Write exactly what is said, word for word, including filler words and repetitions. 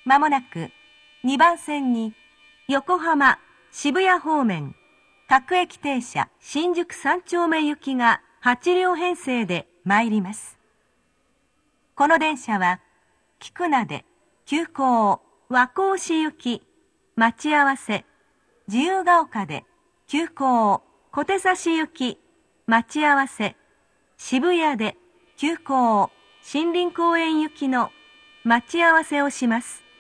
まもなくにばん線に横浜渋谷方面各駅停車新宿三丁目行きがはち両編成で参ります。この電車は菊名で急行和光市行き待ち合わせ、自由が丘で急行小手指行き待ち合わせ、渋谷で急行森林公園行きの待ち合わせをします。